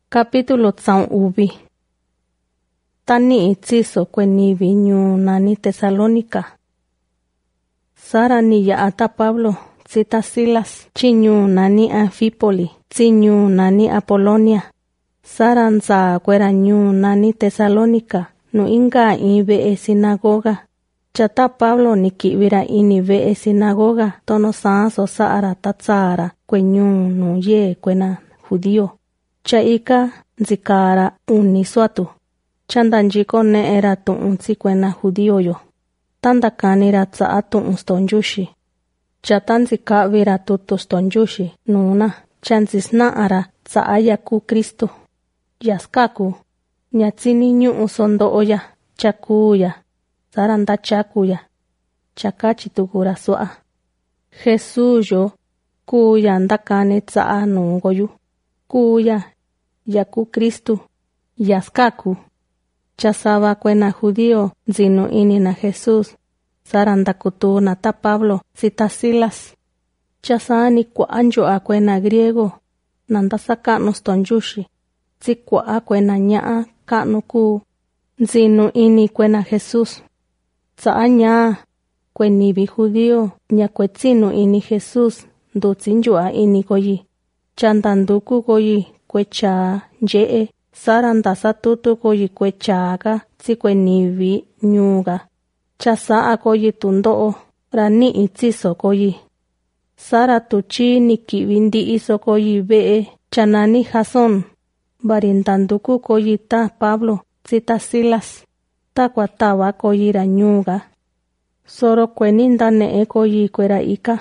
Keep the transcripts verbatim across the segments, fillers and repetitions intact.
Capítulo tsaun uvi. Tani itziso cuenivi ñu nani Tesalónica. Sara ni ya ata Pablo, cita Silas, chiñu nani Anfípoli, chiñu nani Apolonia. Sara nza cuera ñu nani Tesalónica, no inga ibe e sinagoga. Chata Pablo ni kibira ini ve e sinagoga, tono sanso saara tatsara, cueñu no ye cuena judío. Chaika nzikara uni suatu. Chandanjiko ne era tuun cuena judío yo. Tanda kanira tsaa tuun stonjushi. Chatan zikavira tutu stonjushi nuna. Chanzisna ara tsaa yaku Kristo. Yaskaku. Nyatsini nyu usondo oya. Chakuya. Saranda chakuya. Chakachi tukura sua. Jesús yo. Kuya ndakane tsaa nungoyu. Kuya, yaku Kristu, yaskaku. Chasaba cuena judío, zinu ini na Jesús. Sarandakutu nata Pablo, cita Silas. Chasani kuanjo a cuena griego, nandasaka nostonjushi. Zikua a cuena nyaa kanuku, zinu ini cuena Jesús. Tsaa nyaa, cuenibi judío, nyakuetzinu ini Jesús, dutzinjua ini goyi. Chandanduku goyi kwecha njee, sarandasa tutu goyi kwechaga, tsikweni nyuga. Chasaa goyi tundoo, rani itziso goyi. Sara tuchi nikibindi iso goyi bee, chanani Jason. Barindanduku goyi ta Pablo, cita Silas. Takwatawa goyi ranyuga. Soro kwenindane e goyi kwera ika.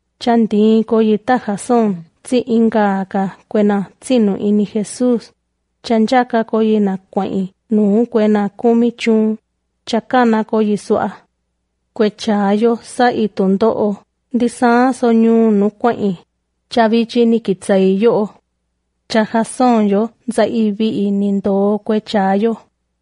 Chandi goyi ta Jason. Tsi inga ka kwena tsinu ini Jesús. Chanjaka koyi na kwai. Nuu kwena kumi chun. Chakana koyi sua. Kwechayo sa itundoo. Disa sonyu nu kwai. Chavichi ni kitsai yo. Chajason yo za ibi inindo kwechayo.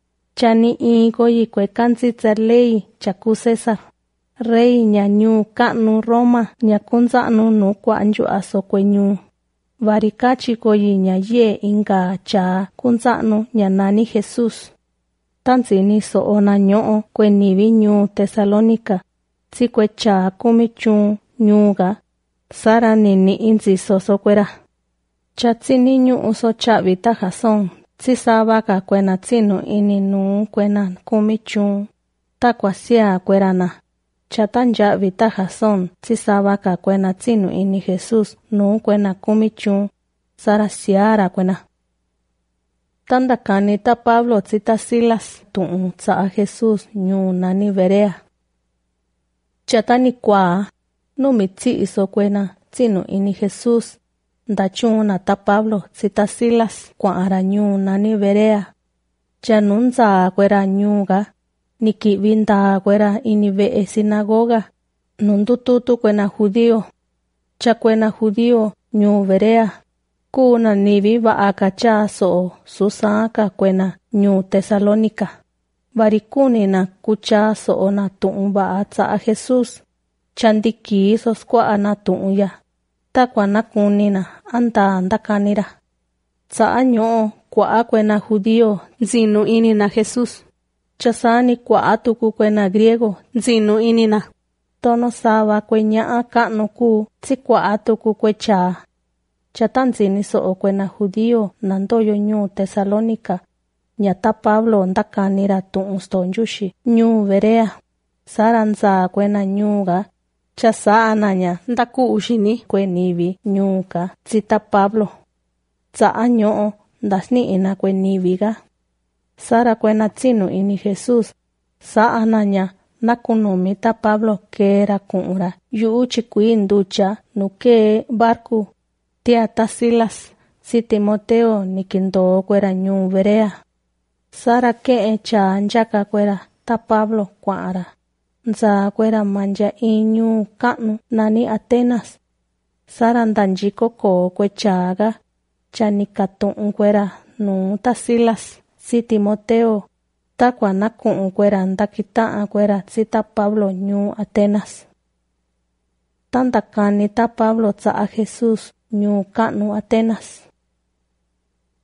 Chani i koyi kwekansi tsalei chaku César. Rey nyanyu kanu Roma nyakunzanu no kwanju aso kwenyu. Varikachi koyi nyaye inga cha kunzanu nyanani Jesús. Tanzini so ona nyoo kwenibi nyu Tesalónica. Tsikwe cha kumichun nyuga. Sara nini inzi soso kwera. Chatsini nyu uso chavita Jason. Tsisaba ka kwena tsinu ini nu kwena kumichun. Takwasia kwerana. Chatanja vita Jason, tsisaba ka kwena tsinu ini Jesús, nu kwena kumichun, sara siara kwena. Tanda kanita Pablo tsita Silas, tuun tsaa Jesús, nyu nani Berea. Chatani kwa, nu mitsi iso kwena, tsinu ini Jesús, ndachun nata Pablo tsita Silas, kwa ara nyu nani Berea. Chanunza kwera nyuga. Niki vinda kwera ini ve e sinagoga. Nundututu kwena judío. Cha kwena judío nyu Berea. Kuna nivi va akacha so susaka kwena nyu Tesalónica. Varikuni na kucha so na tuun va atsa a Jesús. Chandiki so skwa na tuun ya. Takwa na kunina anda anda kanira. Tsa anyo kwa kwena judío zinu ini na Jesús. Chasani kwa atuku kwena griego, zinu inina. Tono saba kwenya akano ku, tsi kwa atuku kwecha. Chatanzini so kwena judío, nandoyo nyu Tesalónica. Nyata Pablo ndakanira tuun stonjushi, nyu Berea. Saranza kwena nyuga. Chasa ananya, ndaku ushini kwenibi nyuka, tsita Pablo. Tsa anyo, ndasni ina kwenibiga. Sara kwena tsinu ini Jesús. Sa ananya nakunumita Pablo kera kunra. Yu chikui nducha nuke barku. Tiata Silas. Si Timoteo nikindo kwera nyu Berea. Sara ke echa njaka kwera ta Pablo kwara. Nza kwera manja inyu kanu nani Atenas. Sara ndanjiko ko kwechaga. Chanikatun kwera nu ta Silas. Si Timoteo, takwa nakun kwera ndakita kwera cita Pablo nyu Atenas. Tanda kanita Pablo tsa a Jesús nyu kanu Atenas.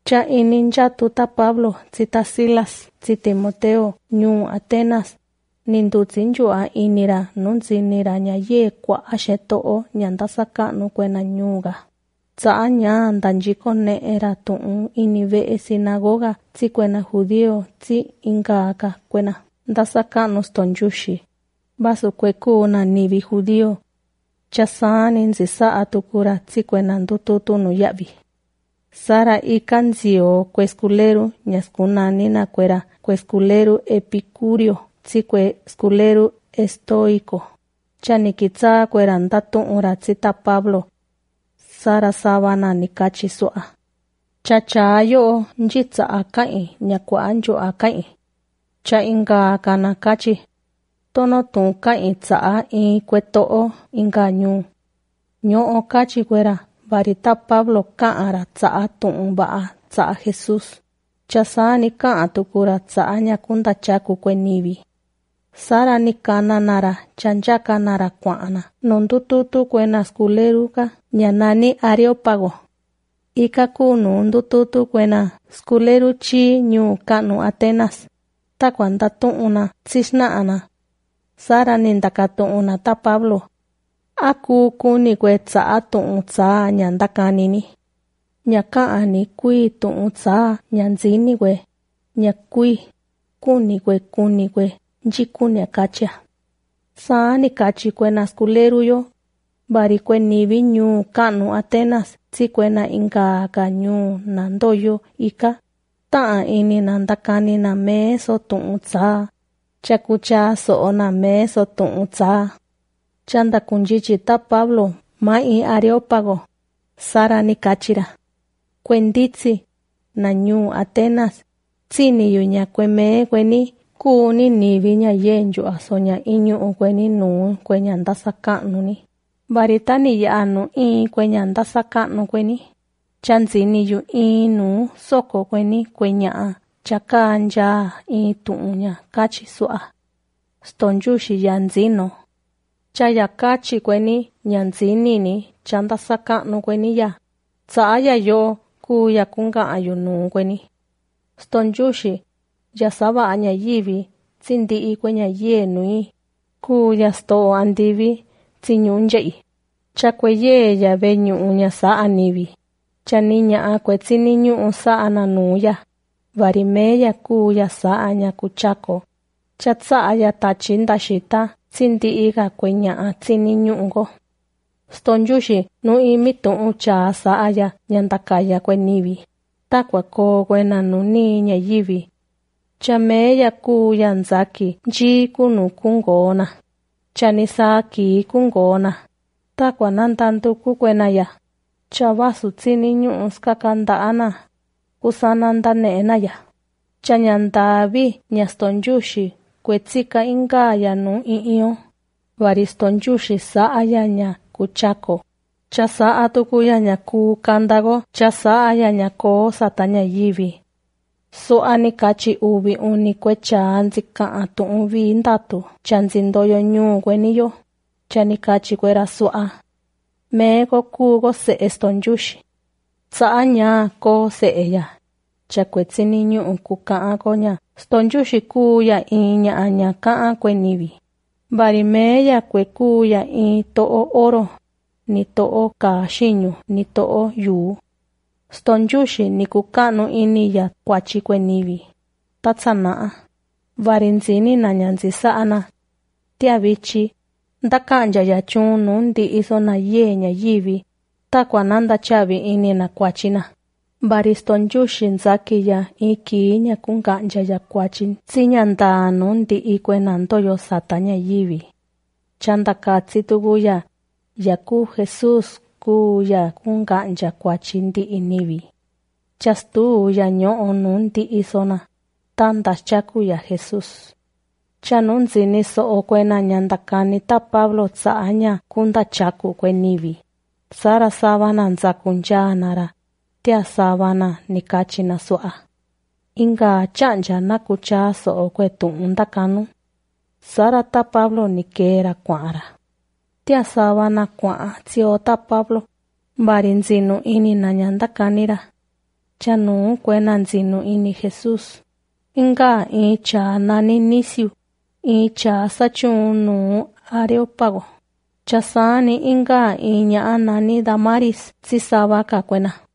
Cha inin chatu ta Pablo tsita Silas tsi Timoteo ñuu Atenas nindutsinchua inira nuntsinira ña ye kua'a xeto'o ña ndasaka'nu kuena ñuuga. Tsa'a ña ndanchikone'era tu'un ini ve'e sinagoga tsi kuena judío tsi inkaaka kuena ndasaka'nu stonchuxi. Vasu kuekuna nivi judío. Cha saani nzisa'a tukura tsi kuena ndututu nuya'vi. Sara ika nzio kueskuleru ña skunanina kuera kueskuleru epicurio tsi kueskuleru estoico. Cha nikitsa kuera ndatu'ura tsi ta Pablo. Sara sabana nikachi su'a. Cha chayo nchitsa'a ka'i ña kua'a nchu'a ka'i. Cha inka kana kachi. Tono tun ka'i tsa'a in kueto'o inka ñuu. Ño'o kachi kuera vari ta Pablo ka'ara tsa'a tu'un va'a tsa'a Jesús. Cha saani ka'a tukura tsa'a ña kundachaku kuenivi. Sara nikananara chanchakanara kua'ana nundututu kuena skuleruka ña nani Areópago. Ika kunu ndututu kuena skuleru chi ñuu ka'nu Atenas. Takua ndatu'una tsisna'ana. Sara nindakatu'una ta Pablo. Aku kuni kue tsa'a tu'un tsa'a ña ndakanini. Ña ka'ani kui tu'un tsa'a ña nzini kue. Ña kui kuni kue kuni kue nchikunia kachia. Saani kachi kuena skuleruyo. Vari kuenivi ñuu ka'nu Atenas tsi kuena inkaaka ñuu nandoyo ika. Ta'a inina ndakanina meso tu'un tsa'a. Chakucha so'ona meso tu'un tsa'a. Chanda kunchichi ta Pablo ma'i Areópago. Sara nikachira. Kuenditsi na ñuu Atenas. Tsini yu ña kueme kueni kuni nivi ña yenchua soña iñu'u kueni nuu kueña ndasaka'nuni. Varitani ya'anu in kueña ndasaka'nu kueni. Chanzini yu in nuu soko kueni kueña'a chaka ncha in tu'un ña kachi su'a. Stonchuxi ya nzino. Chaya kachi kueni ña nzinini cha ndasaka'nu kueni ya. Tsa'a ya yo kuya kunka'a yu nuu kueni. Stonchuxi ya saba'a ña yivi tsindi'i kueña ye nui. Kuya sto'o andivi tsiñu nche'i. Cha kueye ya ve ñu'u ña sa'a nivi. Cha niña'a kuetsini ñu'u sa'ana nuya. Vari meya kuya sa'a ña kuchako. Cha tsa'a ya tachi ndaxita tsindi'i ka kueña'a tsini ñu'uko. Stonchuxi nu imi tu'un cha sa'a ya ña ndakaya kuenivi. Takua ko kuena nuni ña yivi. Cha meya kuya nzaki nchi kunu kungona. Cha nisaki kungona. Takua nandanduku kuena ya. Cha vasu tsini ñu'u skakanda'ana. Kusana ndane'ena ya. Cha ñandavi ña stonchuxi kuetsika inka ya nu i'yo. Vari stonchuxi sa'a ya ña kuchako. Cha sa'a tukuya ña kukandago. Cha sa'a ya ña ko sata ña yivi. Su'a nikachi uvi uni kuecha nzika'a tu'un vi ndatu cha nzindoyo ñuu kueniyo. Cha nikachi kuera su'a. Meko kugo se'e stonchuxi. Tsa'a ña ko se'e ya. Cha kuetsini ñu'u kuka'a koña. Stonchuxi kuya in ña'a ña ka'a kuenivi. Vari meya kue kuya in to'o oro. Ni to'o kaxiñu ni to'o yuu. Stonchuxi ni kuka'nu ini ya kuachi kuenivi. Tatsana'a. Vari nzini na ña nzisa'ana. Tia vichi. Ndaka'ncha ya chun nundi iso na ye ña yivi. Takua nanda chavi ini na kuachina. Vari stonchuxi nzaki ya iki ña kunka'ncha ya kuachi tsiña nda nundi ikuena ndoyo sata ña yivi. Chanda katsi tuku ya. Ya ku Jesús ku ya kunka'ncha kuachi ndi'i nivi. Chastu ya ño'o nundi isona. Tanda chaku ya Jesús. Cha nunzini so'o kuena ña ndakani ta Pablo tsa'a ña kundachaku kuenivi. Sara sabana nzakunchanara. Tia sabana nikachina su'a. Inga chancha nakucha so'o kue tu'un ndakanu. Sara ta Pablo nikera kua'ara. Tia sabana kua'a tsio ta Pablo. Vari nzinu ini na ña ndakanira. chanu kuena nzinu ini Jesús. Inga icha nani Nisiu, icha sachunu Areópago. Chasani inga iña nani Damaris sisaba kakwena.